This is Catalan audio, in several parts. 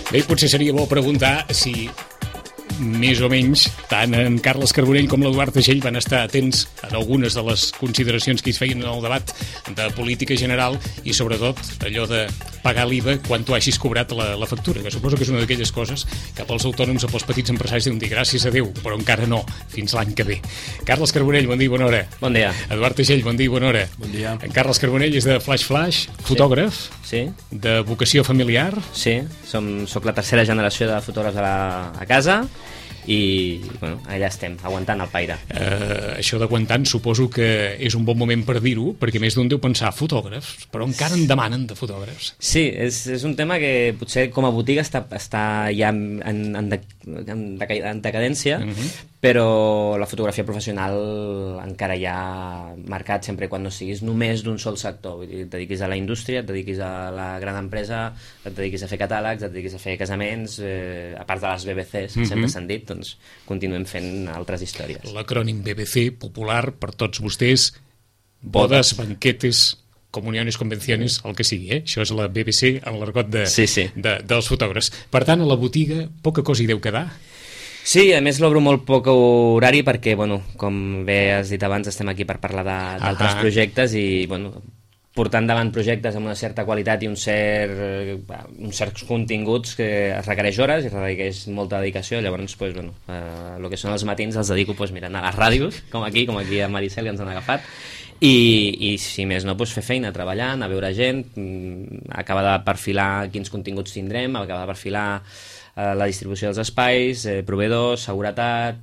Bé, potser seria bo preguntar si més o menys tant en Carles Carbonell com l'Eduard Teixell van estar atents en algunes de les consideracions que es feien en el debat de política general i sobretot allò de pagar l'IVA quan tu hagis cobrat la factura, que suposo que és una d'aquelles coses que pels autònoms o pels petits empresaris deuen dir gràcies a Déu, però encara no, fins l'any que ve. Carles Carbonell, bon dia i bona hora. Bon dia. Eduard Teixell, bon dia i bona hora. Bon dia. En Carles Carbonell és de Flash, fotògraf, Sí, de vocació familiar. sí. Soc la tercera generació de fotògrafs a casa i bueno, allà estem, aguantant el paire. Això d'aguantant suposo que és un bon moment per dir-ho, perquè més d'un deu pensar fotògrafs, però encara en demanen de fotògrafs. Sí, és un tema que potser com a botiga està ja en decadència, però la fotografia professional encara hi ha mercat sempre quan no siguis només d'un sol sector. Vull dir, et dediquis a la indústria, et dediquis a la gran empresa, et dediquis a fer catàlegs, et dediquis a fer casaments, a part de les BBCs, que sempre s'han dit, doncs continuem fent altres històries. L'acrònim BBC, popular per tots vostès, bodes, banquetes, comuniones, convenciones, el que sigui, Això és la BBC en l'argot dels fotògrafs. Per tant, a la botiga poca cosa hi deu quedar. Sí, a més l'obro molt poc horari perquè, bueno, com bé has dit abans, estem aquí per parlar d'altres projectes i, bueno, portant davant projectes amb una certa qualitat i uns certs continguts que es requereix hores i requereix molta dedicació. Llavors, pues, bueno, el que són els matins els dedico mirant a les ràdios, com aquí a Maricel, que ens han agafat, i si més no, fer feina, treballant, a veure gent, acabar de perfilar quins continguts tindrem, acabar de perfilar la distribució dels espais, proveïdors, seguretat,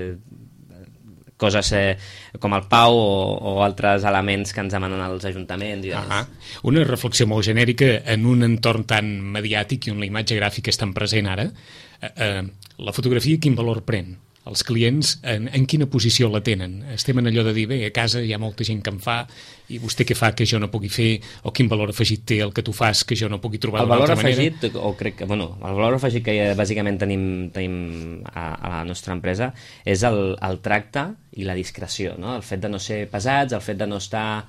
coses com el Pau o altres elements que ens demanen els ajuntaments. Una reflexió molt genèrica en un entorn tan mediàtic i on la imatge gràfica és tan present ara. La fotografia quin valor pren? Els clients en quina posició la tenen? Estem en allò de dir, bé, a casa hi ha molta gent que en fa i vostè què fa que jo no pugui fer, o quin valor afegit té el que tu fas que jo no pugui trobar d'una altra manera? El valor afegit que bàsicament tenim a la nostra empresa és el tracte i la discreció, no? El fet de no ser pesats, el fet de no estar...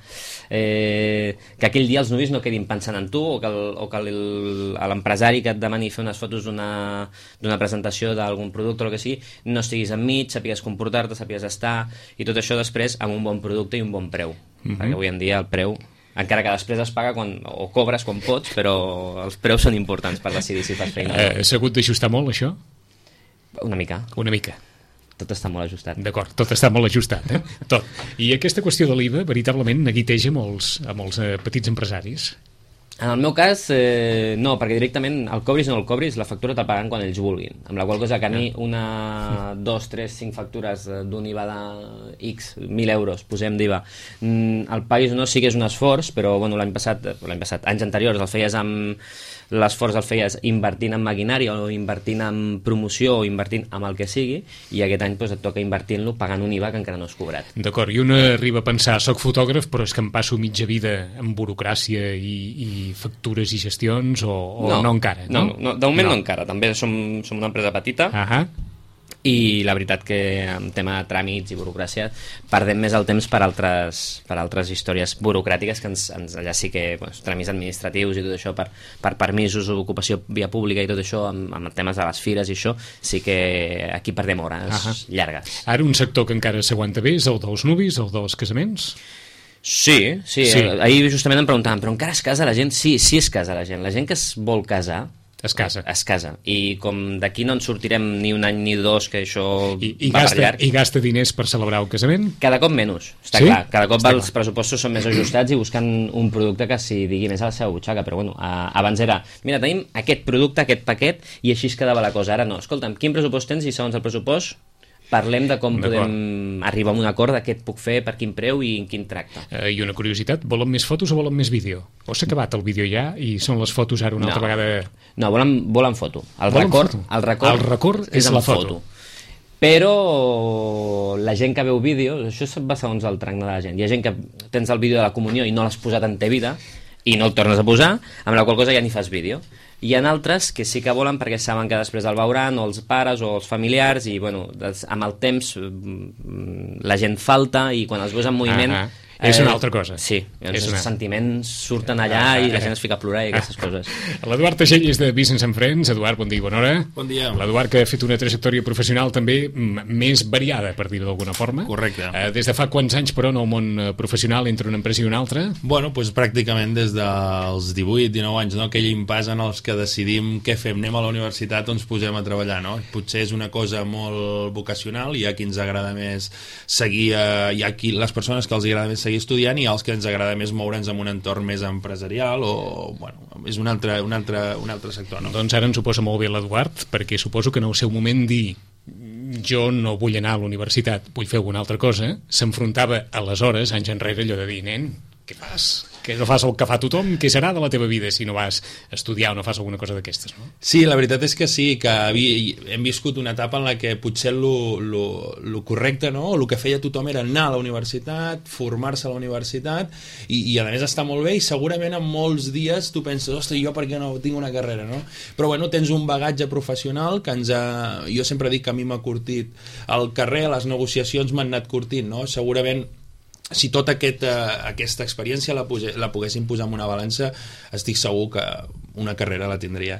que aquell dia els nuvis no quedin pensant en tu, o que l'empresari que et demani fer unes fotos d'una presentació d'algun producte o el que sigui, no estiguis enmig, sàpigues comportar-te, sàpigues estar, i tot això després amb un bon producte i un bon preu. Perquè avui en dia el preu, encara que després es paga o cobres quan pots, però els preus són importants per decidir si fas feina. S'ha hagut d'ajustar molt, això? Una mica. Una mica. Tot està molt ajustat. D'acord, tot està molt ajustat, Tot. I aquesta qüestió de l'IVA veritablement neguiteja a molts petits empresaris? En el meu cas, no, perquè directament el cobris o no el cobris, la factura te'l paguen quan ells vulguin. Amb la qual cosa que a mi 1, 2, 3, 5 factures d'un IVA de X, 1.000 euros, posem d'IVA, el paguis o no, sí que és un esforç, però bueno, l'any passat, anys anteriors, l'esforç el feies invertint en maquinària o invertint en promoció o invertint en el que sigui, i aquest any et toca invertint-lo pagant un IVA que encara no has cobrat. D'acord, i un arriba a pensar, soc fotògraf, però és que em passo mitja vida en burocràcia i factures i gestions, o no encara? No, de moment no encara. També som una empresa petita, i la veritat que en tema de tràmits i burocràcia perdem més el temps per altres històries burocràtiques que allà sí que tràmits administratius i tot això per permisos o ocupació via pública i tot això amb temes de les fires i això sí que aquí perdem hores llargues. Ara un sector que encara s'aguanta bé és el dels nuvis, el dels casaments? Sí. Ahir justament em preguntaven, però encara es casa la gent? Sí es casa la gent. La gent que es vol casar es casa. I com d'aquí no en sortirem ni un any ni dos, que això va per llarg. I gasta diners per celebrar un casament? Cada cop menys, està clar. Cada cop els pressupostos són més ajustats i buscant un producte que s'hi digui més a la seva butxaca. Però bueno, abans era, mira, tenim aquest producte, aquest paquet, i així es quedava la cosa. Ara no, escolta'm, quin pressupost tens? I segons el pressupost parlem de com podem arribar a un acord de què et puc fer, per quin preu i en quin tracte. I una curiositat, volen més fotos o volen més vídeo? O s'ha acabat el vídeo ja i són les fotos ara una altra vegada? No, volen foto. El record és la foto. Però la gent que veu vídeos, això va segons el tracte de la gent. Hi ha gent que tens el vídeo de la comunió i no l'has posat en T-Vida i no el tornes a posar, amb la qual cosa ja ni fas vídeo. Hi ha altres que sí que volen perquè saben que després el veuran, o els pares o els familiars, i bueno, amb el temps la gent falta i quan els veus en moviment És una altra cosa. Sí, els sentiments surten allà i la gent es fica a plorar i aquestes coses. L'Eduard Tagell és de Business and Friends. Eduard, bon dia i bona hora. Bon dia. L'Eduard, que ha fet una trajectòria professional també més variada, per dir-ho d'alguna forma. Correcte. Des de fa quants anys, però, en el món professional entre una empresa i una altra? Bueno, doncs pràcticament des dels 18-19 anys, no? Aquell impàs en els que decidim què fem, anem a la universitat o ens posem a treballar, no? Potser és una cosa molt vocacional, hi ha qui ens agrada més seguir, hi ha les persones que els agrada més seguir estudiant i els que ens agrada més moure'ns en un entorn més empresarial o, bueno, és un altre sector, no? Doncs ara ens ho posa molt bé l'Eduard, perquè suposo que en el seu moment dir jo no vull anar a la universitat, vull fer alguna altra cosa, s'enfrontava aleshores, anys enrere, allò de dir, nen, què fas? Que no fas el que fa tothom, què serà de la teva vida si no vas a estudiar o no fas alguna cosa d'aquestes, no? Sí, la veritat és que sí, que hem viscut una etapa en la que potser lo correcte, no? O el que feia tothom era anar a la universitat, formar-se a la universitat i a més està molt bé i segurament en molts dies tu penses, ostres, jo per què no tinc una carrera, no? Però bueno, tens un bagatge professional que jo sempre dic que a mi m'ha curtit el carrer, les negociacions m'han anat curtint, no? Segurament si tota aquesta experiència la poguéssim posar en una balança, estic segur que una carrera la tindria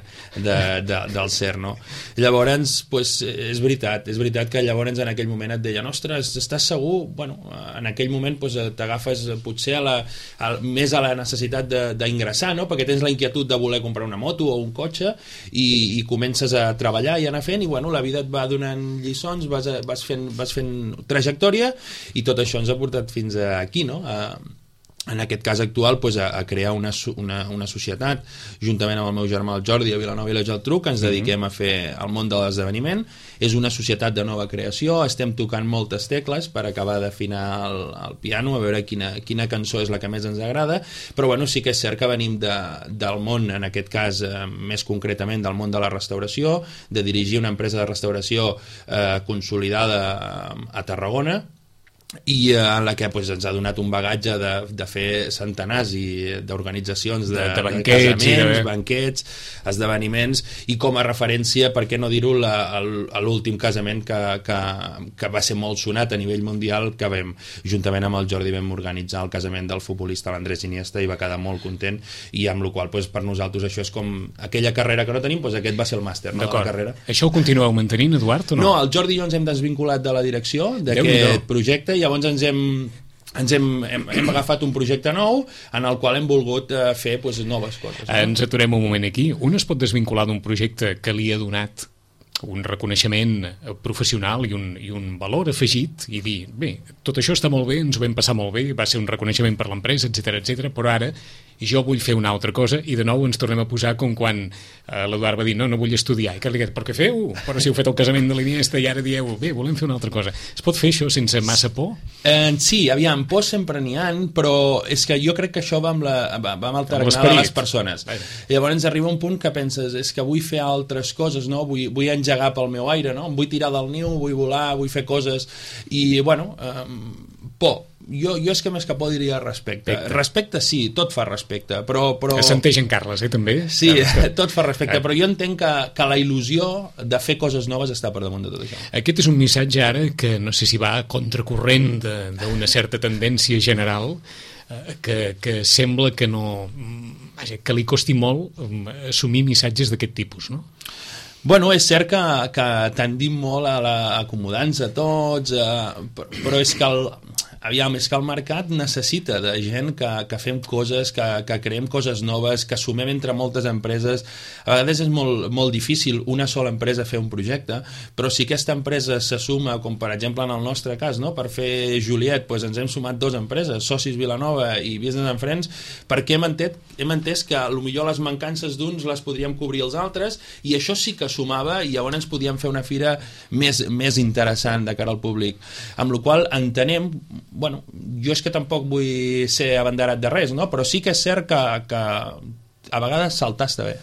del CERN, no? Llavors, pues, és veritat que llavors en aquell moment et deien, ostres, estàs segur? Bueno, en aquell moment pues, t'agafes potser més a la necessitat d'ingressar, no? Perquè tens la inquietud de voler comprar una moto o un cotxe i comences a treballar i anar fent i bueno, la vida et va donant lliçons, vas fent trajectòria i tot això ens ha portat fins aquí, no? En aquest cas actual pues, a crear una societat juntament amb el meu germà el Jordi a Vilanova i la Geltrú, que ens dediquem a fer el món de l'esdeveniment. És una societat de nova creació, estem tocant moltes tecles per acabar d'afinar el piano, a veure quina cançó és la que més ens agrada, però bueno, sí que és cert que venim del món, en aquest cas més concretament del món de la restauració, de dirigir una empresa de restauració consolidada a Tarragona, i en la que pues, ens ha donat un bagatge de fer centenars d'organitzacions de banquets, casaments, banquets, esdeveniments i com a referència, per què no dir-ho, l'últim casament que va ser molt sonat a nivell mundial, que juntament amb el Jordi vam organitzar el casament del futbolista l'Andrés Iniesta i va quedar molt content i amb la qual pues, per nosaltres això és com aquella carrera que no tenim, pues, aquest va ser el màster, no, de la carrera. Això ho continueu mantenint, Eduard, o no? No, el Jordi i jo ens hem desvinculat de la direcció d'aquest projecte i llavors ens hem agafat un projecte nou en el qual hem volgut fer pues, noves coses. No? Ens aturem un moment aquí. Un es pot desvincular d'un projecte que li ha donat un reconeixement professional i un valor afegit i dir, bé, tot això està molt bé, ens ho vam passar molt bé, va ser un reconeixement per l'empresa, etc, però ara jo vull fer una altra cosa i de nou ens tornem a posar com quan l'Eduard va dir, no vull estudiar, i que li dic, però què feu? Però si heu fet el casament de l'Iniesta i ara dieu, bé, volem fer una altra cosa. Es pot fer això sense massa por? Sí, aviam, por sempre n'hi ha, però és que jo crec que això va amb el tarannà de les persones. Llavors arriba un punt que penses, és que vull fer altres coses, no? Vull engegar pel meu aire, no? Em vull tirar del niu, vull volar, vull fer coses i, bueno, por. Jo és que més que por diria respecte. Respecte sí, tot fa respecte, però... Assenteix en Carles, també? Sí, tot fa respecte, però jo entenc que la il·lusió de fer coses noves està per damunt de tot això. Aquest és un missatge ara que no sé si va a contracorrent d'una certa tendència general que sembla que no... Vaja, que li costi molt assumir missatges d'aquest tipus, no? Bueno, és cert que tendim molt a acomodar-nos a tots, però és que és que el mercat necessita de gent que fem coses, que creem coses noves, que sumem entre moltes empreses. A vegades és molt difícil una sola empresa fer un projecte, però si aquesta empresa se suma, com per exemple en el nostre cas, no? Per fer Juliet, doncs ens hem sumat 2 empreses, Socis Vilanova i Business and Friends, perquè hem entès que potser les mancances d'uns les podríem cobrir els altres, i això sí que sumava, i llavors ens podíem fer una fira més interessant de cara al públic. Amb la qual cosa entenem, bueno, jo és que tampoc vull ser abanderat de res, no? Però sí que és cert que a vegades saltar està bé.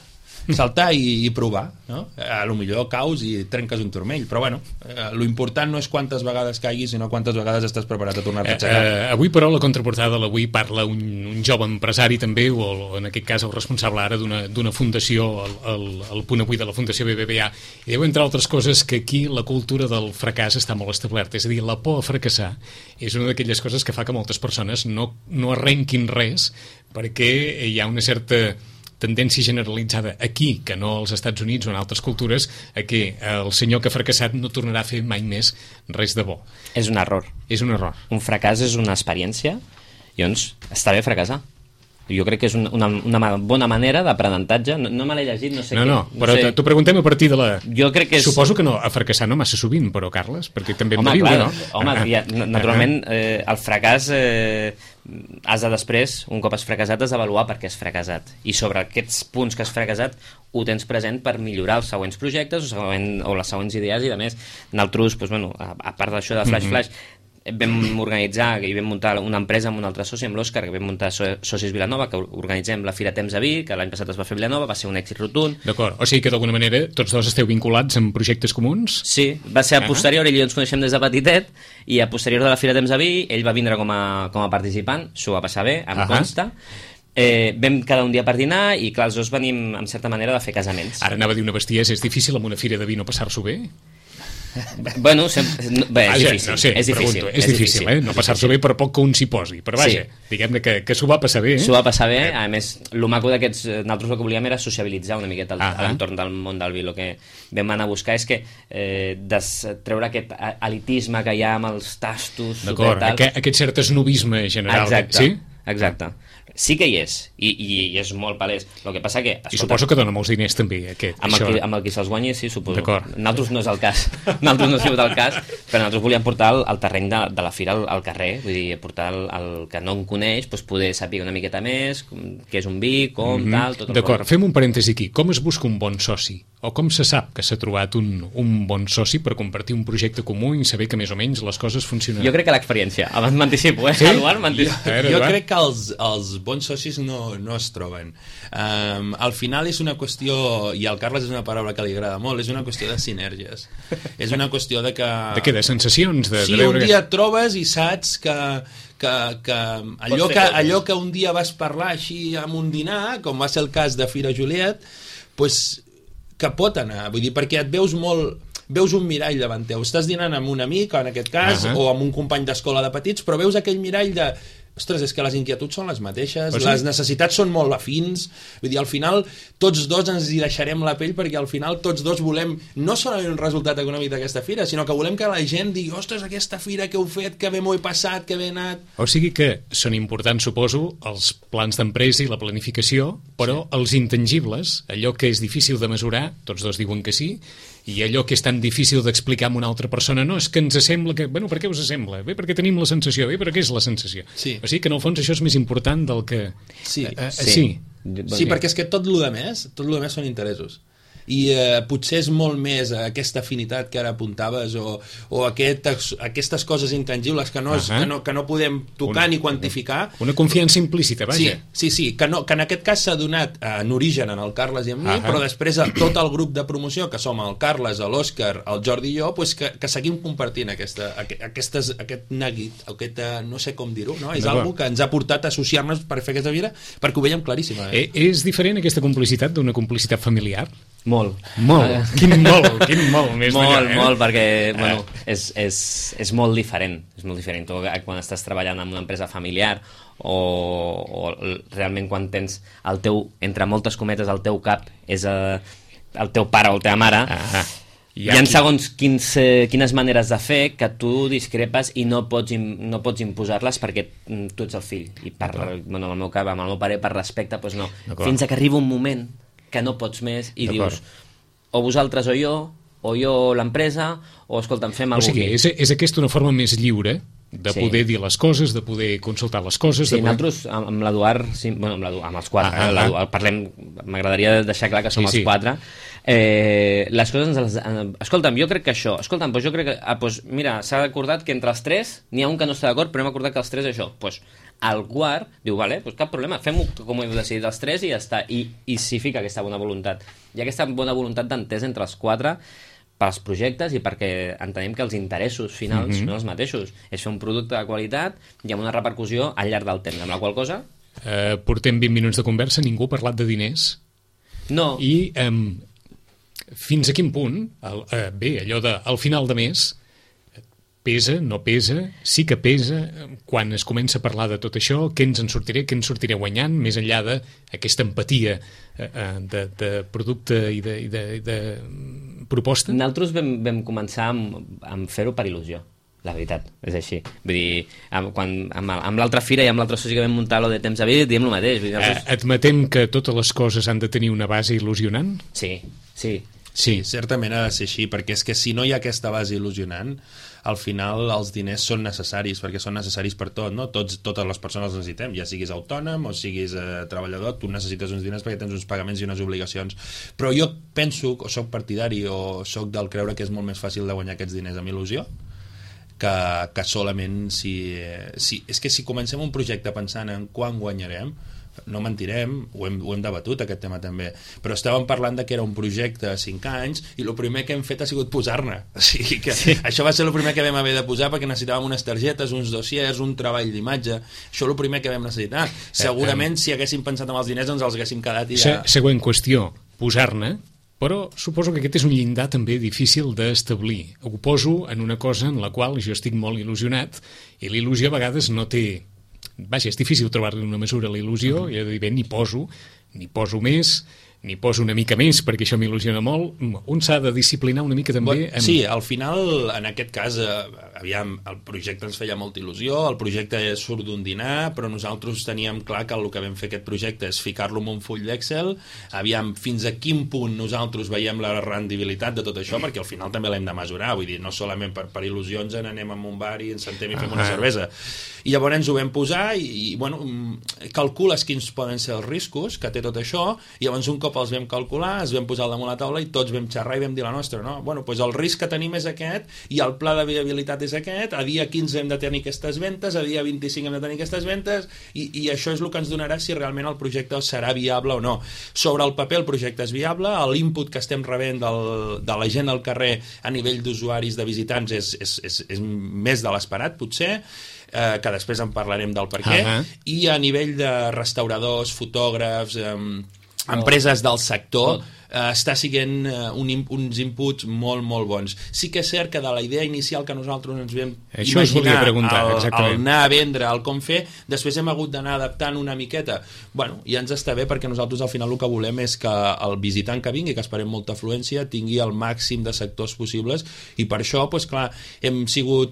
saltar i provar, no? A lo millor caus i trenques un turmell, però bueno, lo important no és quantes vegades caiguis, sinó quantes vegades estàs preparat a tornar-te a aixecar. Avui, però, la contraportada de l'Avui parla un jove empresari també, o en aquest cas el responsable ara d'una fundació, el punt avui de la Fundació BBVA, i diu, entre altres coses, que aquí la cultura del fracàs està molt establerta, és a dir, la por a fracassar és una d'aquelles coses que fa que moltes persones no arrenquin res, perquè hi ha una certa tendència generalitzada aquí, que no als Estats Units o en altres cultures, a que el senyor que ha fracassat no tornarà a fer mai més res de bo. És un error. És un error. Un fracàs és una experiència, i doncs està bé fracassar. Jo crec que és una bona manera d'aprenentatge. No me l'he llegit, no sé què. No, però t'ho preguntem a partir de la... Jo crec que és... Suposo que no, a fracassar no massa sovint, però, Carles, perquè també hem de viure, no? Home, naturalment, el fracàs has de després, un cop has fracassat, has d'avaluar per què has fracassat. I sobre aquests punts que has fracassat ho tens present per millorar els següents projectes o les següents idees, i a més, nosaltres, a part d'això de Flash, vam organitzar i vam muntar una empresa amb un altre soci, amb l'Òscar, que vam muntar Socis Vilanova, que organitzem la Fira Temps a Vic, que l'any passat es va fer a Vilanova, va ser un èxit rotund. D'acord, o sigui que d'alguna manera tots dos esteu vinculats en projectes comuns? Sí, va ser a posterior, ell i jo ens coneixem des de petitet, i a posterior de la Fira Temps a Vic, ell va vindre com a participant, s'ho va passar bé, em consta. Vam quedar un dia per dinar i clar, els dos venim en certa manera de fer casaments. Ara anava a dir una bestiesa, és difícil amb una fira de vi no passar-s'ho bé? Bueno, és difícil. No sé, és difícil, no passar-s'ho bé per poc que un s'hi posi, però vaja, diguem-ne que s'ho va passar bé. S'ho va passar bé, a més, el maco d'aquests, nosaltres el que volíem era sociabilitzar una miqueta a l'entorn del món del vi. El que vam anar a buscar és que treure aquest elitisme que hi ha amb els tastos. D'acord, aquest cert esnobisme general. Exacte. Sí que hi és, i és molt palès. El que passa que... I suposo que dona molts diners també, amb el qui se'ls guanyi, sí, suposo. Nosaltres no és el cas. Nosaltres no ha sigut el cas, però nosaltres volíem portar el terreny de la fira al carrer, vull dir, portar el que no en coneix, poder saber una miqueta més què és un vi, com, tal... D'acord, fem un parèntesi aquí. Com es busca un bon soci? O com se sap que s'ha trobat un bon soci per compartir un projecte comú i saber que més o menys les coses funcionaran? Jo crec que l'experiència. Abans m'anticipo, Sí? Eduard, jo crec que els bons socis no es troben. Al final és una qüestió, i al Carles és una paraula que li agrada molt, és una qüestió de sinergies. És una qüestió de que... De què? De sensacions? Sí, un dia et trobes i saps que allò que un dia vas parlar així en un dinar, com va ser el cas de Fira Juliet, pues, que pot anar, vull dir, perquè et veus un mirall davant teu, estàs dinant amb un amic, en aquest cas, o amb un company d'escola de petits, però veus aquell mirall de... Ostres, és que les inquietuds són les mateixes, les necessitats són molt afins, vull dir, al final tots dos ens hi deixarem la pell, perquè al final tots dos volem no solament un resultat econòmic d'aquesta fira, sinó que volem que la gent digui, ostres, aquesta fira que heu fet, que bé m'ho he passat, que bé he anat... O sigui que són importants, suposo, els plans d'empresa i la planificació, però els intangibles, allò que és difícil de mesurar, tots dos diuen que sí, i allò que és tan difícil d'explicar a una altra persona, no, és que ens sembla que... Bueno, per què us sembla? Bé, perquè tenim la sensació. Bé, però què és la sensació? Sí. O sigui que en el fons això és més important del que... Sí, sí, perquè és que tot el més són interessos. I potser és molt més aquesta afinitat que ara apuntaves o aquestes coses intangibles que no podem tocar ni quantificar. Una confiança implícita, vaja. Sí, que en aquest cas s'ha donat en origen en el Carles i en mi, però després a tot el grup de promoció, que som el Carles, l'Òscar, el Jordi i jo, pues que seguim compartint aquest neguit, no sé com dir-ho, no? És algo que ens ha portat a associar-nos per fer aquesta vida, perquè ho veiem claríssima. És diferent aquesta complicitat d'una complicitat familiar? Molt. Quin molt més molt, perquè és molt diferent. És molt diferent. Tu, quan estàs treballant en una empresa familiar o realment quan tens el teu, entre moltes cometes, el teu cap és el teu pare o la teva mare, hi ha segons quines maneres de fer que tu discrepes i no pots imposar-les perquè tu ets el fill. I en el meu cap, amb el meu pare, per respecte, doncs no. Fins a que arriba un moment que no pots més i dius o vosaltres o jo l'empresa, o escolta'm, fem alguna cosa. O sigui, és aquesta una forma més lliure de poder dir les coses, de poder consultar les coses. Sí, nosaltres amb l'Eduard, amb els quatre, parlem, m'agradaria deixar clar que som els quatre, les coses escolta'm, jo crec que això, mira, s'ha acordat que entre els tres n'hi ha un que no està d'acord, però hem acordat que els tres això, el quart diu, vale, doncs cap problema, fem-ho com heu decidit els tres i ja està, i s'hi fica aquesta bona voluntat. Hi ha aquesta bona voluntat d'entès entre els quatre pels projectes i perquè entenem que els interessos finals són els mateixos. És fer un producte de qualitat i amb una repercussió al llarg del temps, amb la qual cosa... Portem 20 minuts de conversa, ningú ha parlat de diners. No. I fins a quin punt, bé, allò de al final de mes, pesa, no pesa, sí que pesa, quan es comença a parlar de tot això, què ens en sortiré guanyant, més enllà d'aquesta empatia de producte i de proposta? Nosaltres vam començar amb fer-ho per il·lusió, la veritat, és així. Vull dir, amb l'altra fira i amb l'altre soci que vam muntar lo de Temps a Vida, diem el mateix. Vull dir, admetem que totes les coses han de tenir una base il·lusionant? Sí, certament ha de ser així, perquè és que si no hi ha aquesta base il·lusionant, al final els diners són necessaris, perquè són necessaris per tot, no? Totes les persones els necessitem, ja siguis autònom o siguis treballador, tu necessites uns diners perquè tens uns pagaments i unes obligacions. Però jo penso, o soc partidari, o soc del creure que és molt més fàcil de guanyar aquests diners amb il·lusió, que solament és que si comencem un projecte pensant en quan guanyarem, no mentirem, ho hem debatut aquest tema també, però estàvem parlant de que era un projecte a 5 anys i el primer que hem fet ha sigut posar-ne, o sigui que això va ser el primer que vam haver de posar perquè necessitàvem unes targetes, uns dossiers, un treball d'imatge, això és el primer que vam necessitar. Segurament si haguéssim pensat en els diners ens els haguéssim quedat i ja... Següent qüestió, posar-ne, però suposo que aquest és un llindar també difícil d'establir. Ho poso en una cosa en la qual jo estic molt il·lusionat i l'il·lusió a vegades no té... Vaja, és difícil trobar-li una mesura a la il·lusió, i he de dir, bé, ni poso més, ni poso una mica més, perquè això m'il·lusiona molt. Un s'ha de disciplinar una mica també... Sí, al final, en aquest cas, aviam, el projecte ens feia molta il·lusió, el projecte surt d'un dinar, però nosaltres teníem clar que el que vam fer aquest projecte és ficar-lo en un full d'Excel, aviam, fins a quin punt nosaltres veiem la rendibilitat de tot això, perquè al final també l'hem de mesurar, vull dir, no solament per il·lusió ens n'anem a un bar i ens sentem i fem una cervesa. I llavors ens ho vam posar i bueno, calcules quins poden ser els riscos que té tot això, i llavors un cop els vam calcular, es vam posar al damunt la taula i tots vam xerrar i vam dir la nostra, no? Bueno, doncs el risc que tenim és aquest i el pla de viabilitat és aquest, a dia 15 hem de tenir aquestes ventes, a dia 25 hem de tenir aquestes ventes i això és el que ens donarà si realment el projecte serà viable o no. Sobre el paper el projecte és viable, l'input que estem rebent de la gent al carrer a nivell d'usuaris, de visitants és més de l'esperat potser, que després en parlarem del per què, i a nivell de restauradors, fotògrafs, empreses del sector, està siguent uns inputs molt, molt bons. Sí que és cert que de la idea inicial que nosaltres ens vam imaginar el anar a vendre, el com fer, després hem hagut d'anar adaptant una miqueta. Bueno, ja ens està bé perquè nosaltres al final el que volem és que el visitant que vingui, que esperem molta afluència, tingui el màxim de sectors possibles i per això, doncs clar, hem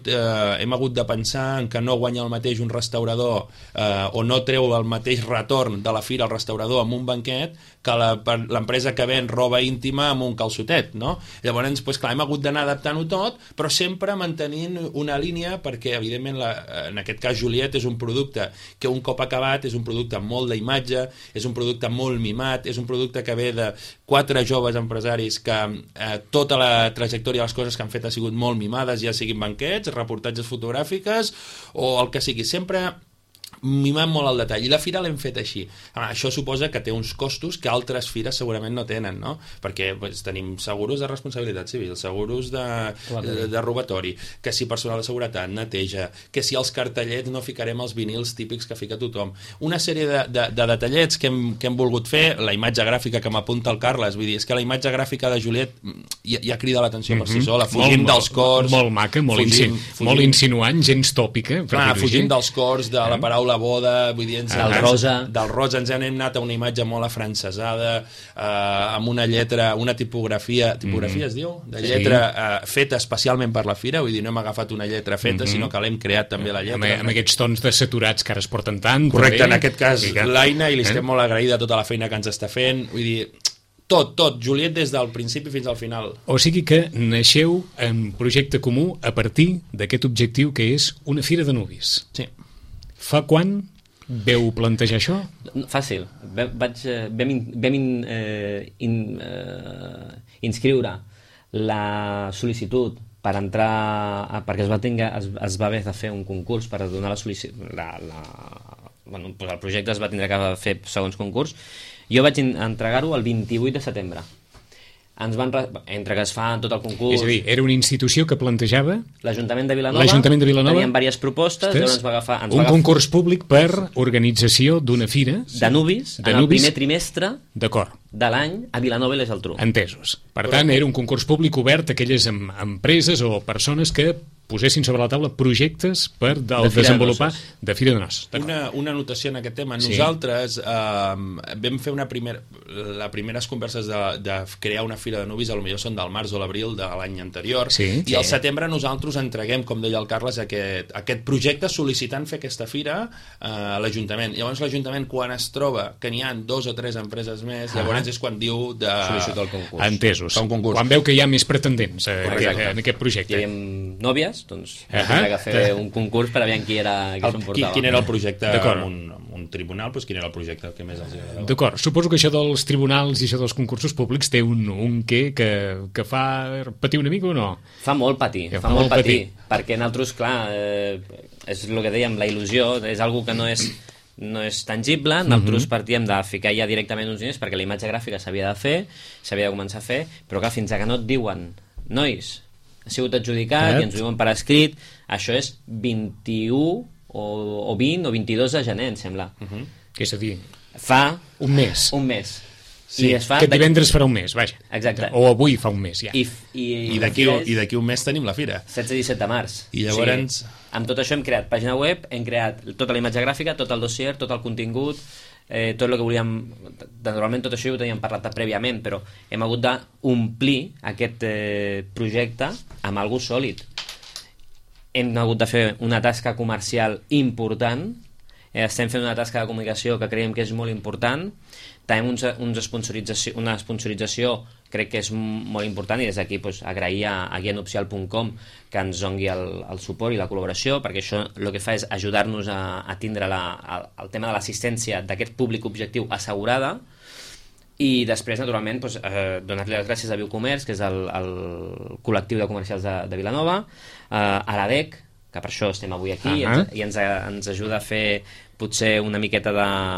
hagut de pensar en que no guanya el mateix un restaurador o no treu el mateix retorn de la fira al restaurador amb un banquet que l'empresa que ven roba íntima amb un calçotet, no? Llavors, doncs, clar, hem hagut d'anar adaptant-ho tot, però sempre mantenint una línia perquè, evidentment, en aquest cas Juliet és un producte que un cop acabat és un producte amb molt d'imatge, és un producte molt mimat, és un producte que ve de 4 joves empresaris que tota la trajectòria de les coses que han fet ha sigut molt mimades, ja siguin banquets, reportatges fotogràfiques o el que sigui, sempre mimant molt el detall, i la fira l'hem fet així. Això suposa que té uns costos que altres fires segurament no tenen, no? Perquè tenim seguros de responsabilitat civil, seguros de robatori, que si personal de seguretat, neteja, que si els cartellets no ficarem els vinils típics que fica tothom. Una sèrie de detallets que hem volgut fer, la imatge gràfica que m'apunta el Carles, vull dir, és que la imatge gràfica de Juliet ja crida l'atenció per si sola, fugint dels cors... Molt maca, molt insinuant, gens tòpica. Fugint dels cors, de la paraula boda, vull dir, del rosa ens hem anat a una imatge molt afrancesada, amb una lletra, una tipografia es diu? De lletra feta especialment per la fira, vull dir, no hem agafat una lletra feta, sinó que l'hem creat també la lletra. Amb aquests tons de saturats que ara es porten tant. Correcte, en aquest cas l'Aina, i li estem molt agraïda tota la feina que ens està fent, vull dir, tot, Juliet des del principi fins al final. O sigui que naixeu en projecte comú a partir d'aquest objectiu que és una fira de nuvis. Sí. Fa quan veu plantejar això? Fàcil. Vam inscriure la sol·licitud per entrar, perquè es va haver de fer un concurs per donar bueno, doncs el projecte es va tindre que fer segons concurs. Jo vaig entregar-ho el 28 de setembre. Entre que es fa tot el concurs... És a dir, era una institució que plantejava... L'Ajuntament de Vilanova tenien diverses propostes, llavors ens va agafar... concurs públic per organització d'una fira... De Nubis, en el primer trimestre de l'any a Vilanova i la Geltrú. Entesos. Per tant, era un concurs públic obert a aquelles empreses o persones que posessin sobre la taula projectes per desenvolupar de Fira de Nos. Una anotació en aquest tema. Nosaltres vam fer les primeres converses de crear una Fira de Nubis, potser són del març o l'abril de l'any anterior, i al setembre nosaltres entreguem, com deia el Carles, aquest projecte sol·licitant fer aquesta fira a l'Ajuntament. Llavors l'Ajuntament, quan es troba que n'hi ha 2 o 3 empreses més, llavors és quan diu de sol·licitar el concurs. Entesos. Quan veu que hi ha més pretendents en aquest projecte. Hi havia nòvies, doncs tindrà que fer un concurs per a veure qui s'ho portava. Quin era el projecte amb un tribunal, doncs quin era el projecte que més els agradava. D'acord, suposo que això dels tribunals i això dels concursos públics té un què que fa patir una mica o no? Fa molt patir, perquè nosaltres, clar, és el que dèiem, la il·lusió és algo que no és tangible. Nosaltres partíem de ficar ja directament uns diners perquè la imatge gràfica s'havia de començar a fer, però clar, fins que no et diuen, nois, ha sigut adjudicat i ens ho diuen per escrit, això és 21 o 20 o 22 de gener, em sembla. Que és a dir, fa un mes. Sí, aquest divendres farà un mes, vaja. Exacte. O avui fa un mes, ja. I d'aquí un mes tenim la fira. 16 i 17 de març. I llavors... Amb tot això hem creat pàgina web, hem creat tota la imatge gràfica, tot el dossier, tot el contingut, tot el que volíem. Naturalment tot això ho teníem parlat prèviament, però hem hagut d'omplir aquest projecte amb algú sòlid. Hem hagut de fer una tasca comercial important, estem fent una tasca de comunicació que creiem que és molt important, tenim una sponsorització crec que és molt important, i des d'aquí agrair a guianupcial.com que ens doni el suport i la col·laboració, perquè això el que fa és ajudar-nos a tindre el tema de l'assistència d'aquest públic objectiu assegurada. I després, naturalment, donar-li les gràcies a Viucomerç, que és el col·lectiu de comercials de Vilanova, a l'ADEC, que per això estem avui aquí, i ens ajuda a fer potser una miqueta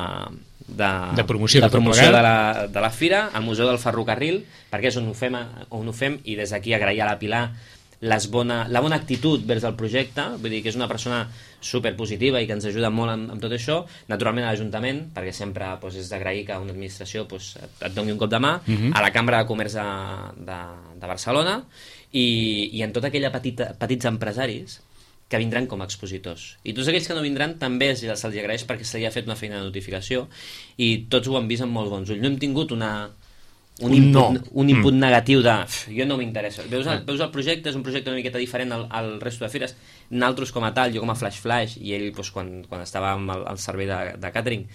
de promoció de la fira, al Museu del Ferrocarril, perquè és on ho fem, i des d'aquí agrair a la Pilar la bona actitud vers el projecte, vull dir que és una persona superpositiva i que ens ajuda molt amb tot això. Naturalment a l'Ajuntament, perquè sempre és d'agrair que una administració et doni un cop de mà, a la Cambra de Comerç de Barcelona, i en tota aquella petits empresaris que vindran com a expositors. I tots aquells que no vindran també se'ls agraeix perquè se li ha fet una feina de notificació i tots ho han vist amb molts bons ulls. No hem tingut un input negatiu de jo no m'interessa. Veus el projecte, és un projecte una miqueta diferent al resto de fires. Nosaltres com a tal, jo com a Flash i ell quan estava amb el servei de catering,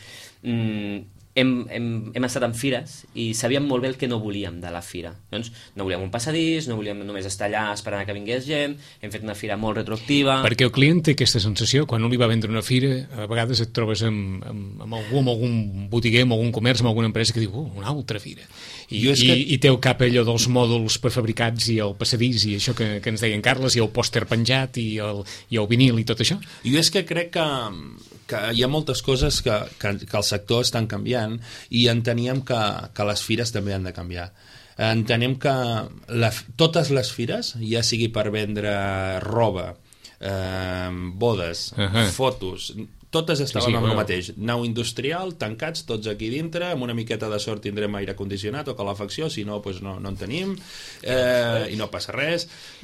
hem estat en fires i sabíem molt bé el que no volíem de la fira. Doncs no volíem un passadís, no volíem només estar allà esperant que vingués gent, hem fet una fira molt retroactiva. Perquè el client té aquesta sensació, quan un li va vendre una fira, a vegades et trobes amb algun botiguer, amb algun comerç, amb alguna empresa que diu, una altra fira. I té al cap allò dels mòduls prefabricats i el passadís i això que ens deia en Carles, i el pòster penjat i el vinil i tot això. Jo és que crec que hi ha moltes coses que el sector estan canviant i enteníem que les fires també han de canviar. Entenem que totes les fires, ja sigui per vendre roba, bodes, fotos, totes estaven amb el mateix. Nau industrial, tancats, tots aquí dintre, amb una miqueta de sort tindrem aire condicionat o calefacció, si no, no en tenim, i no passa res.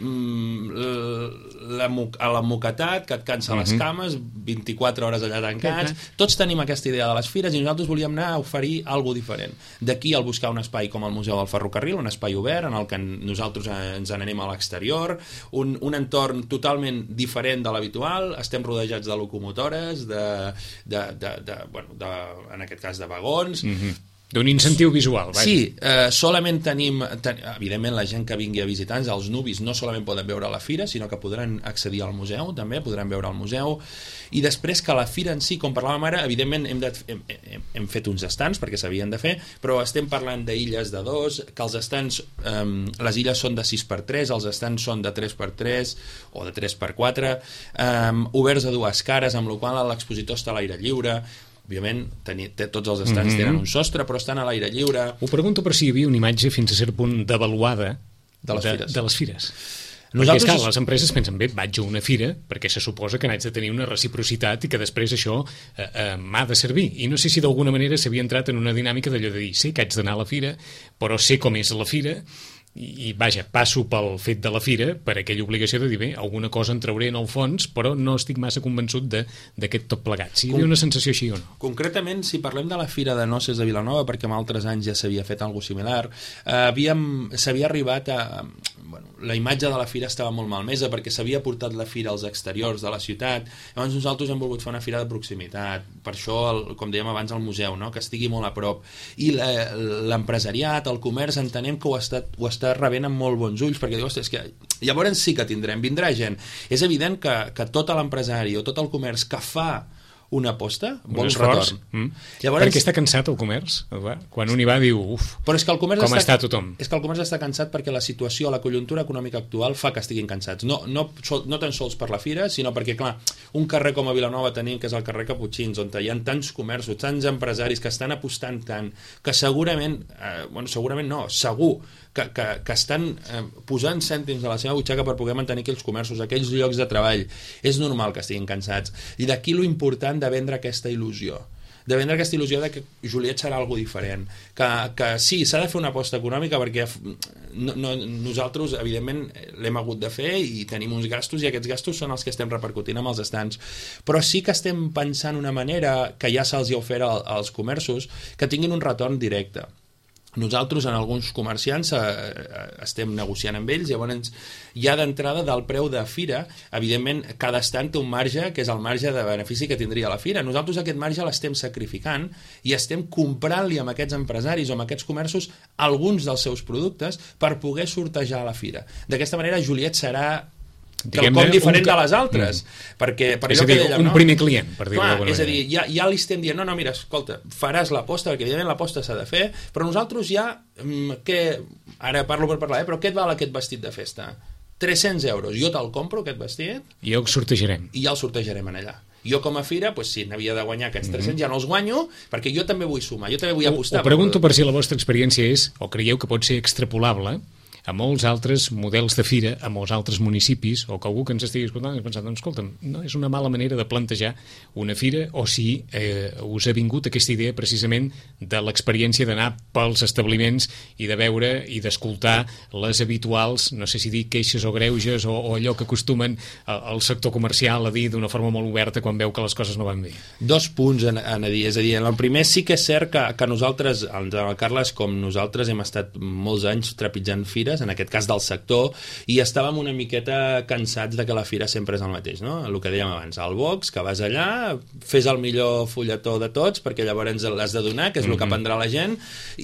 A l'emmoquetat, que et cansa les cames, 24 hores allà tancats. Tots tenim aquesta idea de les fires i nosaltres volíem anar a oferir alguna diferent. D'aquí al buscar un espai com el Museu del Ferrocarril, un espai obert en el que nosaltres ens n'anem a l'exterior, un entorn totalment diferent de l'habitual, estem rodejats de locomotores, en aquest cas de vagons, d'un incentiu visual, vaja. Sí, solament evidentment la gent que vingui a visitar-nos, els nuvis no solament poden veure la fira, sinó que podran accedir al museu també, podran veure el museu, i després que la fira en si, com parlàvem ara, evidentment hem fet uns estants perquè s'havien de fer, però estem parlant d'illes de 2, que els estants les illes són de 6x3, els estants són de 3x3 o de 3x4, oberts a 2 cares, amb la qual cosa l'expositor està a l'aire lliure. Òbviament, tots els estants tenen un sostre, però estan a l'aire lliure. Ho pregunto per si hi havia una imatge fins a cert punt devaluada de les fires. Perquè és que les empreses pensen, bé, vaig a una fira perquè se suposa que n'haig de tenir una reciprocitat i que després això m'ha de servir. I no sé si d'alguna manera s'havia entrat en una dinàmica d'allò de dir, sé que haig d'anar a la fira, però sé com és la fira, i vaja, passo pel fet de la fira per aquella obligació de dir, bé, alguna cosa en trauré en el fons, però no estic massa convençut d'aquest tot plegat. Si hi havia una sensació així o no. Concretament, si parlem de la Fira de Noces de Vilanova, perquè en altres anys ja s'havia fet alguna cosa similar, s'havia arribat a... la imatge de la fira estava molt malmesa perquè s'havia portat la fira als exteriors de la ciutat. Llavors nosaltres hem volgut fer una fira de proximitat, per això, com dèiem abans, el museu, no? Que estigui molt a prop, i l'empresariat, el comerç, entenem que ho està rebent amb molt bons ulls, perquè diu, ostres, que llavors sí que vindrà gent. És evident que tot l'empresari o tot el comerç que fa una aposta, vol un retorn. Llavors, perquè està cansat el comerç? Quan un hi va diu, però és que el comerç com està tothom? És que el comerç està cansat perquè la situació, la conjuntura econòmica actual fa que estiguin cansats. No tan sols per la fira, sinó perquè, clar, un carrer com a Vilanova tenim, que és el carrer Caputxins, on hi ha tants comerços, tants empresaris que estan apostant tant, que segurament, segur, que estan posant cèntims a la seva butxaca per poder mantenir aquells comerços, aquells llocs de treball. És normal que estiguin cansats. I d'aquí lo important de vendre aquesta il·lusió. De vendre aquesta il·lusió de que Juliet serà algo diferent. Que sí, s'ha de fer una aposta econòmica perquè nosaltres, evidentment, l'hem hagut de fer i tenim uns gastos i aquests gastos són els que estem repercutint amb els estants. Però sí que estem pensant una manera que ja se'ls ha ofert als comerços que tinguin un retorn directe. Nosaltres, en alguns comerciants, estem negociant amb ells, llavors ja d'entrada del preu de fira, evidentment, cada estant té un marge, que és el marge de benefici que tindria la fira. Nosaltres aquest marge l'estem sacrificant i estem comprant-li amb aquests empresaris o amb aquests comerços alguns dels seus productes per poder sortejar a la fira. D'aquesta manera, Juliet serà quelcom diferent de les altres, perquè per és allò a dir, que dèiem, un primer client, per dir-ho d'alguna manera. És a dir, ja li estem dient, no, mira, escolta, faràs l'aposta, perquè evidentment l'aposta s'ha de fer, però nosaltres ja, ara parlo per parlar, però què et val aquest vestit de festa? 300 euros, jo te'l compro, aquest vestit, i ja el sortejarem. I ja el sortejarem en allà. Jo com a fira, si n'havia de guanyar aquests 300, ja no els guanyo, perquè jo també vull sumar, jo també vull apostar. Ho pregunto per si la vostra experiència és, o creieu que pot ser extrapolable, a molts altres models de fira, a molts altres municipis, o que algú que ens estigui escoltant ens pensat, doncs escolta'm, no és una mala manera de plantejar una fira, o si us ha vingut aquesta idea precisament de l'experiència d'anar pels establiments i de veure i d'escoltar les habituals, no sé si dir queixes o greuges o allò que acostumen el sector comercial a dir d'una forma molt oberta quan veu que les coses no van bé. 2 punts a dir, és a dir, en el primer sí que és cert que nosaltres, el Carles com nosaltres hem estat molts anys trepitjant fires, en aquest cas del sector, i estàvem una miqueta cansats de que la fira sempre és el mateix, no? El que dèiem abans, el box, que vas allà, fes el millor fulletó de tots, perquè llavors l'has de donar, que és el que prendrà la gent,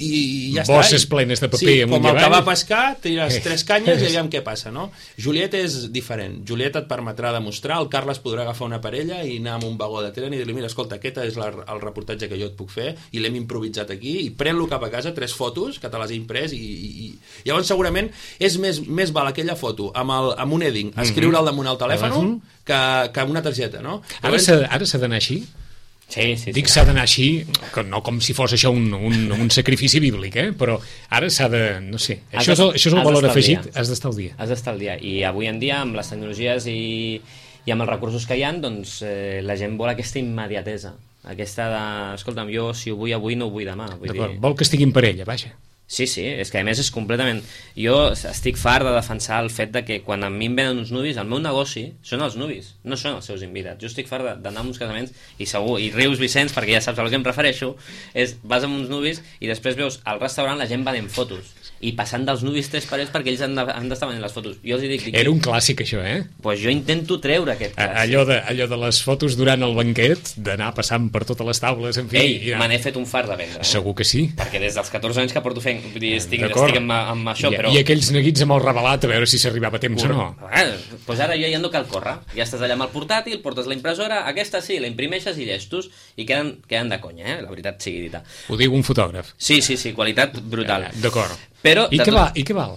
i ja està. Bosses plenes de paper amunt i avall. Com el que va pescar, tires 3 canyes i aviam què passa, no? Juliet és diferent. Juliet et permetrà demostrar, el Carles podrà agafar una parella i anar amb un vagó de tren i dir-li, mira, escolta, aquest és el reportatge que jo et puc fer, i l'hem improvisat aquí, i pren-lo cap a casa, 3 fotos, que te les he imprès, i llavors segurament és més val aquella foto amb un heading, escriure-el damunt el telèfon que una targeta, no? Ara s'ha d'anar així? Sí. Dic s'ha d'anar així, no com si fos això un sacrifici bíblic, però ara s'ha de, no sé, això és el valor afegit, has d'estalviar. Has d'estalviar, i avui en dia amb les tecnologies i amb els recursos que hi ha, doncs la gent vol aquesta immediatesa, aquesta de, escolta'm, jo si ho vull avui no ho vull demà. Vol que estigui en parella, vaja. Sí, és que a més és completament... Jo estic fart de defensar el fet de que quan a mi em venen uns nuvis, el meu negoci són els nuvis, no són els seus invitats. Jo estic fart d'anar a uns casaments i rius, Vicenç, perquè ja saps al que em refereixo, és vas amb uns nuvis i després veus al restaurant la gent venent fotos. i passant dels nuvis 3 parells perquè ells han d'estar venint les fotos. Jo els dic... Era un clàssic, això, Pues jo intento treure aquest clàssic. Allò de les fotos durant el banquet, d'anar passant per totes les taules, en fi... Ei, me n'he fet un fart de vendre. Segur que sí. Perquè des dels 14 anys que porto fent... Vull dir, estic amb això, però... I aquells neguits amb el revelat, a veure si s'arribava a temps o no. Doncs ara ja no cal córrer. Ja estàs allà amb el portàtil, portes la impressora, aquesta sí, la imprimeixes i llestos, i queden de conya, la veritat sigui dita. Ho diu un fotògraf. Sí, qualitat brutal. D'acord. Però, I què val?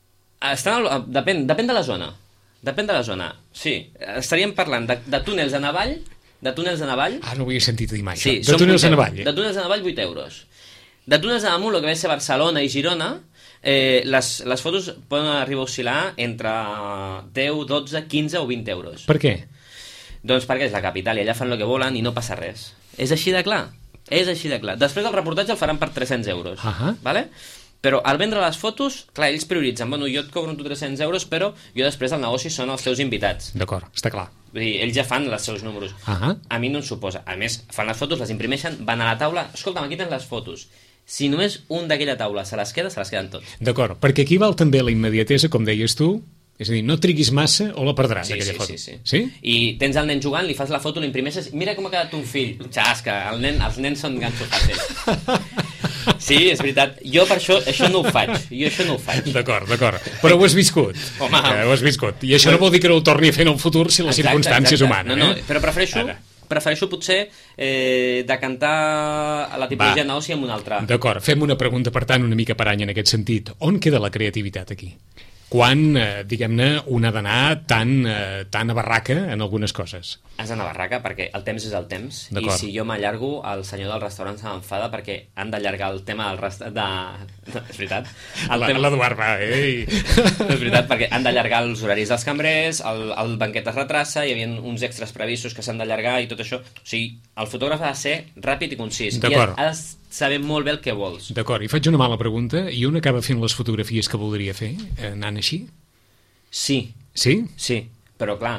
Depèn de la zona. Depèn de la zona. Sí, estaríem parlant de túnels de Navall, Ah, no ho havia sentit dir mai. Sí, de túnels de Navall. De túnels de Navall, 8 euros. De túnels de damunt, el que ve a ser Barcelona i Girona, les fotos poden arribar a oscil·lar entre 10, 12, 15 o 20 euros. Per què? Doncs perquè és la capital i allà fan el que volen i no passa res. És així de clar. Després el reportatge el faran per 300 euros. Vale? Però al vendre les fotos, clar, ells prioritzen. Bueno, jo et cobro 300 euros, però jo després el negoci són els teus invitats. D'acord, està clar. Vull dir, ells ja fan els seus números. A mi no em suposa. A més, fan les fotos, les imprimeixen, van a la taula... Escolta'm, aquí tens les fotos. Si només un d'aquella taula se les queden tots. D'acord, perquè aquí val també la immediatesa, com deies tu, és a dir, no triguis massa o la perdràs, aquella foto. Sí? I tens el nen jugant, li fas la foto, l'imprimeixes, mira com ha quedat un fill. Xasca, els nens són ganxo fàcils. Sí, és veritat. Jo per això no ho faig. D'acord. Però ho has viscut. Home. Ho has viscut. I això no vol dir que no ho torni a fer en el futur si la circumstància és humana. No, però prefereixo potser decantar la tipologia de negoci amb una altra. D'acord, fem una pregunta, per tant, una mica per any en aquest sentit. On queda la creativitat aquí? Quan, diguem-ne, un ha d'anar tan a barraca en algunes coses? Has d'anar a barraca perquè el temps és el temps. I si jo m'allargo, el senyor del restaurant se m'enfada perquè han d'allargar el tema del restaurant... No, és veritat. L'Eduard va, És veritat, perquè han d'allargar els horaris dels cambrers, el banquet es retrassa, hi havia uns extras previstos que s'han d'allargar i tot això. O sigui, el fotògraf ha de ser ràpid i concís. D'acord. I ha de saber molt bé el que vols. D'acord, i faig una mala pregunta. I un acaba fent les fotografies que voldria fer, anant així? Sí. Sí? Sí, però clar...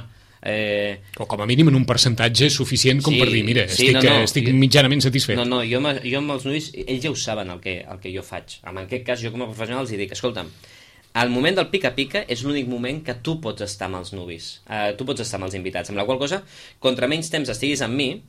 O com a mínim en un percentatge suficient com per dir, mira, estic mitjanament satisfet. No, jo amb els nuvis, ells ja ho saben el que jo faig. En aquest cas, jo com a professional els dic, escolta'm, el moment del pica-pica és l'únic moment que tu pots estar amb els nuvis, tu pots estar amb els invitats, amb la qual cosa, contra menys temps estiguis amb mi,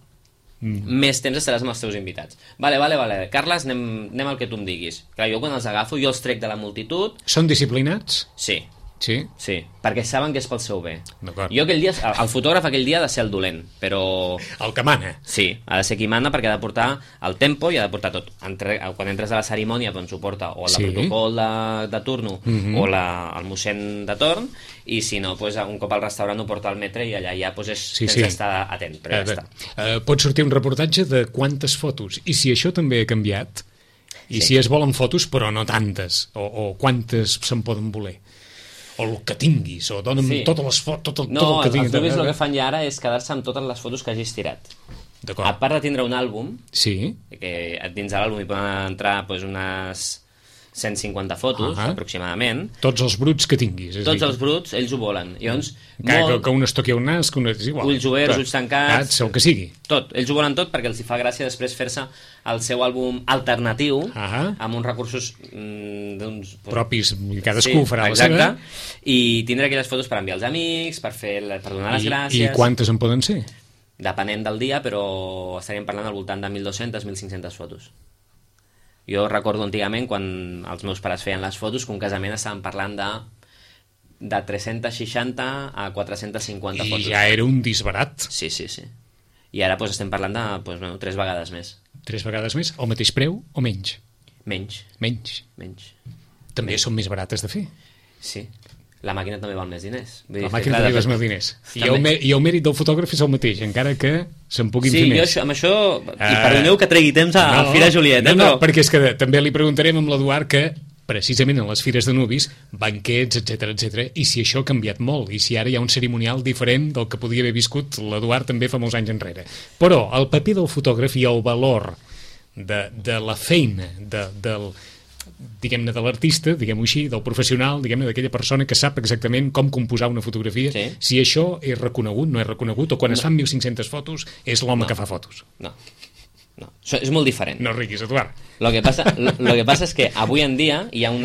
més temps estaràs amb els teus invitats. Vale, Carles, anem al que tu em diguis. Clar, jo quan els agafo, jo els trec de la multitud. Són disciplinats? Sí, Sí? Sí, perquè saben que és pel seu bé. D'acord. Jo aquell dia, el fotògraf aquell dia ha de ser el dolent, però... El que mana. Sí, ha de ser qui mana perquè ha de portar el tempo i ha de portar tot. Quan entres a la cerimònia, doncs ho porta o el protocol de turno o el mossèn de torn, i si no, doncs, un cop al restaurant ho porta el metre i allà ja doncs, tens d'estar atent, però ja està. Pot sortir un reportatge de quantes fotos, i si això també ha canviat, i si es volen fotos però no tantes, o quantes se'n poden voler, o el que tinguis, o dona'm totes les fotos, tot el que tinguis. No, els nuvis el que fan ja ara és quedar-se amb totes les fotos que hagis tirat. D'acord. A part de tindre un àlbum, sí, que dins de l'àlbum hi poden entrar doncs, unes 150 fotos, aproximadament. Tots els bruts que tinguis. Tots els bruts, ells ho volen. Llavors, que un es toqui un nas, que un és igual. Ulls oberts, ulls tancats... El que sigui. Tot, ells ho volen tot perquè els hi fa gràcia després fer-se el seu àlbum alternatiu amb uns recursos propis, cadascú farà la seva. I tindre aquelles fotos per enviar als amics, per donar les gràcies. I quantes en poden ser? Depenent del dia, però estaríem parlant al voltant de 1.200-1.500 fotos. Jo recordo antigament, quan els meus pares feien les fotos, que un casament estàvem parlant de 360 a 450 fotos. I ja era un disbarat. Sí. I ara estem parlant de 3 vegades més. 3 vegades més? Al mateix preu o menys? Menys. També són més barates de fer. Sí. La màquina també val més diners. La màquina també val més diners. I el mèrit del fotògraf és el mateix, encara que se'n puguin fer més. Sí, jo amb això... I perdoneu que tregui temps a Fira Julieta. No, perquè és que també li preguntarem amb l'Eduard que precisament en les fires de nuvis, banquets, etc, i si això ha canviat molt, i si ara hi ha un cerimonial diferent del que podia haver viscut l'Eduard també fa molts anys enrere. Però el paper del fotògraf i el valor de la feina diguem-ne de l'artista, diguem-ho així, del professional, diguem-ne d'aquella persona que sap exactament com composar una fotografia, si això és reconegut, no és reconegut, o quan es fan 1.500 fotos és l'home que fa fotos. No. No, això és molt diferent. No riguis, Eduard. Lo que passa és que avui en dia hi ha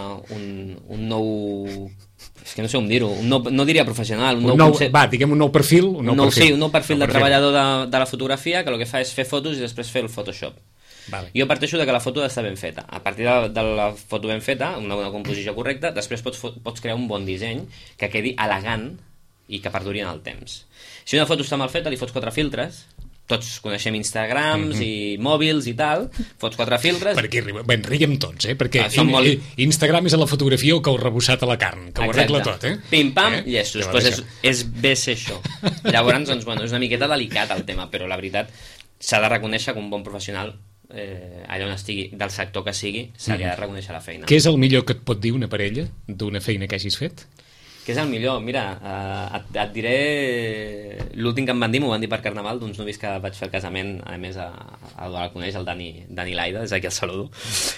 un nou... És que no sé com dir-ho, no diria professional, un nou concepte... Va, diguem un nou perfil. Un nou perfil de treballador de la fotografia que el que fa és fer fotos i després fer el Photoshop. Vale. Jo parteixo de que la foto ha d'estar ben feta. A partir de la foto ben feta, una composició correcta, després pots crear un bon disseny que quedi elegant i que perduri en el temps. Si una foto està mal feta, li fots 4 filtres, tots coneixem Instagrams i mòbils i tal, fots 4 filtres... Perquè riguem tots, perquè molt... Instagram és a la fotografia o que ho rebossat a la carn, que ho arregla tot, Pim-pam, llestos, doncs és bé ser això. Llavors, doncs, bueno, és una miqueta delicat el tema, però la veritat s'ha de reconèixer que un bon professional, allà on estigui, del sector que sigui, s'ha de reconèixer la feina. Què és el millor que et pot dir una parella d'una feina que hagis fet? Què és el millor? Mira, et diré... L'últim que em van dir, m'ho van dir per Carnaval, d'uns novis que vaig fer el casament, a més, el coneix, el Dani Laida, des d'aquí el saludo.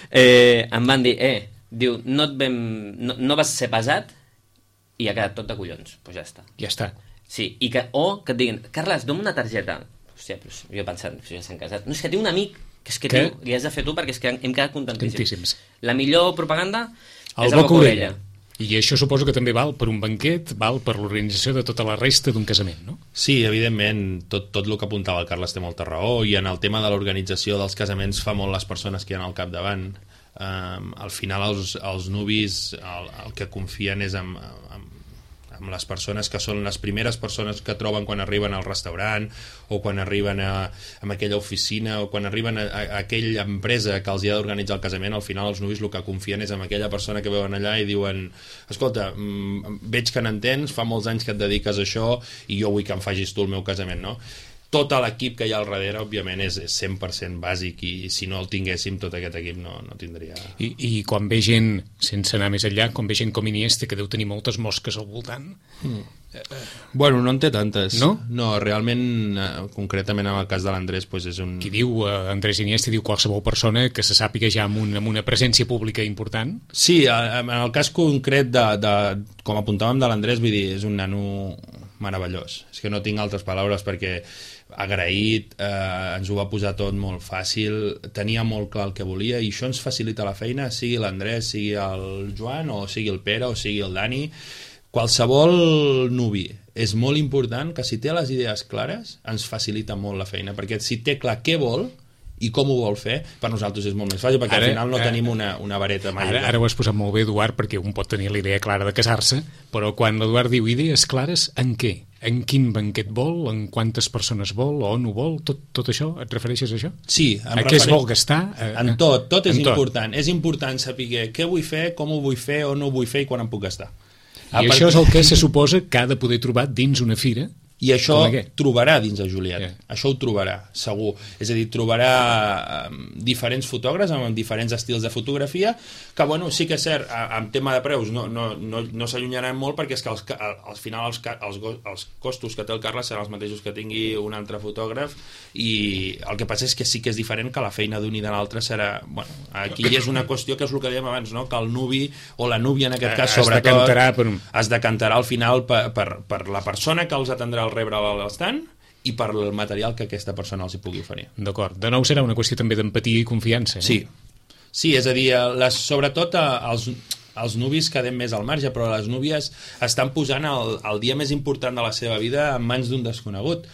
Em van dir, diu, no vas ser pesat i ha quedat tot de collons. Doncs ja està. Ja està. Sí, o que et diguin, Carles, dóna'm una targeta. Hòstia, però jo pensant, si ja s'han casat. No, és que té un amic, que és que tu li has de fer tu perquè és que hem quedat contentíssims. La millor propaganda és el boca orella. I això suposo que també val per un banquet, val per l'organització de tota la resta d'un casament, no? Sí, evidentment, tot el que apuntava el Carles té molta raó, i en el tema de l'organització dels casaments fa molt les persones que hi ha al capdavant. Al final els nuvis el que confien és amb les persones que són les primeres persones que troben quan arriben al restaurant o quan arriben a aquella oficina o quan arriben a aquella empresa que els hi ha d'organitzar el casament. Al final els nuvis el que confien és amb aquella persona que veuen allà i diuen, escolta, veig que n'entens, fa molts anys que et dediques a això i jo vull que em facis tu el meu casament, no? Tot l'equip que hi ha al darrere, òbviament, és 100% bàsic, i si no el tinguéssim, tot aquest equip no tindria... I quan ve gent, sense anar més enllà, quan ve gent com Iniesta, que deu tenir moltes mosques al voltant... Bueno, no en té tantes. No? No, realment, concretament en el cas de l'Andrés, doncs és un... Qui diu, Andrés Iniesta, diu qualsevol persona que se sàpiga ja amb una presència pública important? Sí, en el cas concret com apuntàvem de l'Andrés, vull dir, és un nano meravellós. És que no tinc altres paraules perquè agraït, ens ho va posar tot molt fàcil, tenia molt clar el que volia i això ens facilita la feina, sigui l'Andrés, sigui el Joan, o sigui el Pere, o sigui el Dani. Qualsevol nuvi és molt important que si té les idees clares ens facilita molt la feina, perquè si té clar què vol i com ho vol fer, per nosaltres és molt més fàcil, perquè al final no tenim una vareta màgica. Ara ho has posat molt bé, Eduard, perquè un pot tenir la idea clara de casar-se, però quan l'Eduard diu idees clares, en què? En quin banquet vol? En quantes persones vol? On ho vol? Tot això? Et refereixes a això? Sí. A què es vol gastar? En tot. Tot és important. És important saber què vull fer, com ho vull fer, on ho vull fer i quan em puc gastar. I això és el que se suposa que ha de poder trobar dins una fira. I això trobarà dins de Juliet, això ho trobarà, segur. És a dir, trobarà diferents fotògrafs amb diferents estils de fotografia, que bueno, sí que és cert, en tema de preus no s'allunyaran molt, perquè és que al final els costos que té el Carles seran els mateixos que tingui un altre fotògraf, i el que passa és que sí que és diferent, que la feina d'un i de l'altre serà... Bueno, aquí és una qüestió que és el que dèiem abans, no? Que el nuvi, o la núvia en aquest cas, sobretot, es decantarà al final per la persona que els atendrà al rebre a l'estant i per el material que aquesta persona els hi pugui oferir. D'acord. De nou serà una qüestió també d'empatia i confiança. Sí, és a dir, sobretot els nuvis quedem més al marge, però les núvies estan posant el dia més important de la seva vida en mans d'un desconegut,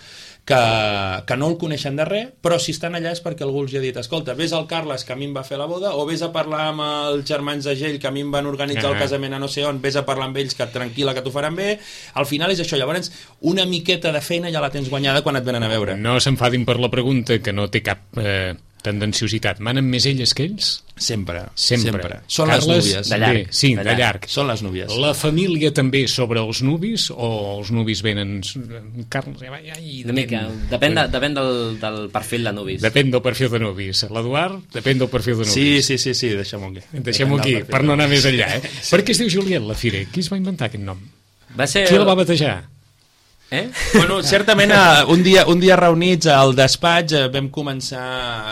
que no el coneixen de res, però si estan allà és perquè algú els ha dit, escolta, vés al Carles, que a mi em va fer la boda, o vés a parlar amb els germans de Gell, que a mi em van organitzar el casament a no sé on, vés a parlar amb ells, que tranquil·la, que t'ho faran bé. Al final és això. Llavors, una miqueta de feina ja la tens guanyada quan et venen a veure. No s'enfadin per la pregunta, que no té cap tendenciositat. Manen més elles que ells? Sempre. Són Carles, les núvies. De llarg. Sí, de llarg. Són les núvies. La família també sobre els nuvis, o els nuvis venen... Carles, una mica. Depèn del perfil de nuvis. Depèn del perfil de nuvis. L'Eduard, depèn del perfil de nuvis. Sí, deixem-ho aquí. Deixem-ho aquí, per no anar més enllà. Per què es diu Juliet, la fira? Qui es va inventar aquest nom? Va ser... Qui la va batejar? Bueno, certament un dia reunits al despatx vam començar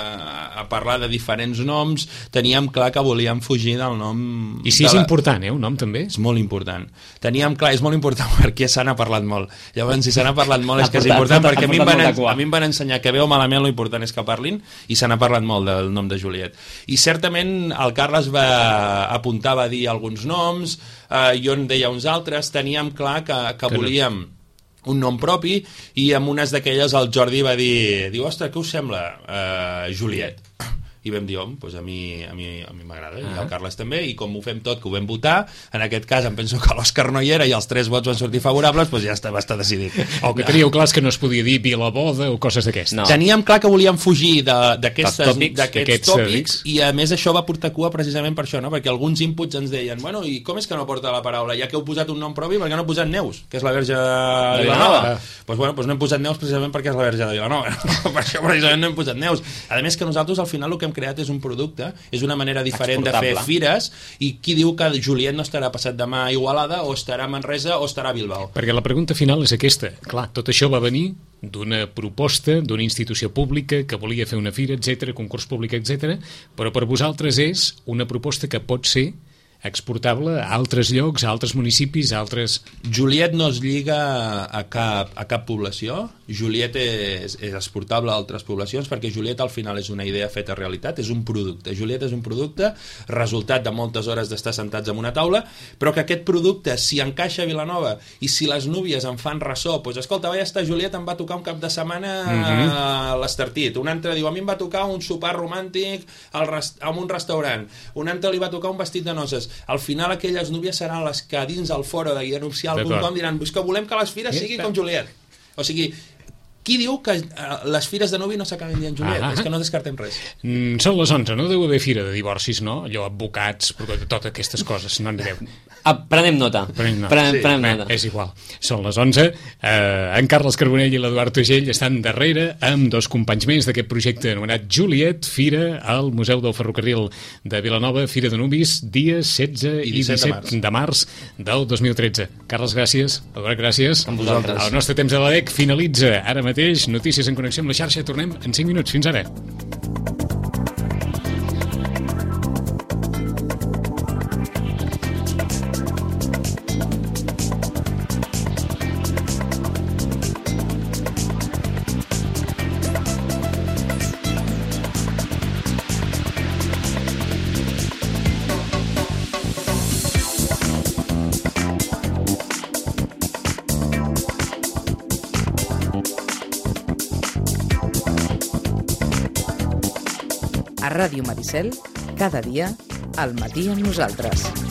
a parlar de diferents noms, teníem clar que volíem fugir del nom... I si és important, un nom també? És molt important. Teníem clar, és molt important perquè se n'ha parlat molt. Llavors, si se n'ha parlat molt és que és important, perquè a mi em van ensenyar que bé o malament lo important és que parlin, i se n'ha parlat molt del nom de Juliet. I certament el Carles va apuntar, va dir alguns noms, jo en deia uns altres, teníem clar que volíem un nom propi, i amb unes d'aquelles el Jordi va dir, ostres, què us sembla? Juliet. I vam dir, doncs a mi m'agrada, i el Carles també, i com ho fem tot, que ho vam votar, en aquest cas em penso que l'Òscar no hi era i els 3 vots van sortir favorables, doncs ja va estar decidit. O que teníeu clar que no es podia dir Vilaboda o coses d'aquestes. No. Teníem clar que volíem fugir d'aquests tòpics, dics. I a més això va portar cua precisament per això, no? Perquè alguns inputs ens deien, bueno, i com és que no porta la paraula? Ja que heu posat un nom propi, per què no heu posat Neus, que és la Verge de Vilanova? Doncs no hem posat Neus precisament perquè és la Verge de Vilanova. Per això precisament no hem posat Neus. A més que nosaltres al final el que hem creat és un producte, és una manera diferent de fer fires, i qui diu que Juliet no estarà passat demà a Igualada, o estarà a Manresa, o estarà a Bilbao? Perquè la pregunta final és aquesta. Clar, tot això va venir d'una proposta d'una institució pública que volia fer una fira, etc, concurs públic, etc, però per vosaltres és una proposta que pot ser exportable a altres llocs, a altres municipis, a altres... Juliet no es lliga a cap població. Juliet és exportable a altres poblacions, perquè Juliet al final és una idea feta realitat, és un producte. Juliet és un producte resultat de moltes hores d'estar sentats en una taula, però que aquest producte, si encaixa a Vilanova i si les núvies en fan ressò, doncs escolta, vaig estar Juliet, em va tocar un cap de setmana a l'Estartit, un altre diu, a mi em va tocar un sopar romàntic en un restaurant, un altre li va tocar un vestit de noces. Al final aquelles núvies seran les que dins el foro de guianupcial.com diran, és que volem que les fires sigui com Juliet. O sigui, qui diu que les fires de nuvi no s'acaben dient Juliet? És que no descartem res. Són les 11, no deu haver fira de divorcis, no? Allò, advocats, totes aquestes coses, no en deu. Prenem nota. Prenem nota. És igual. Són les 11. En Carles Carbonell i l'Eduard Tugell estan darrere amb 2 companys més d'aquest projecte anomenat Juliet, fira al Museu del Ferrocarril de Vilanova, Fira de Nuvis, dies 16 i 17 de març del 2013. Carles, gràcies. Eduard, gràcies. Amb vosaltres. El nostre temps de l'ADEC finalitza ara mateix. Notícies en connexió amb la xarxa. Tornem en 5 minuts. Fins ara. A Ràdio Maricel, cada dia, al matí amb nosaltres.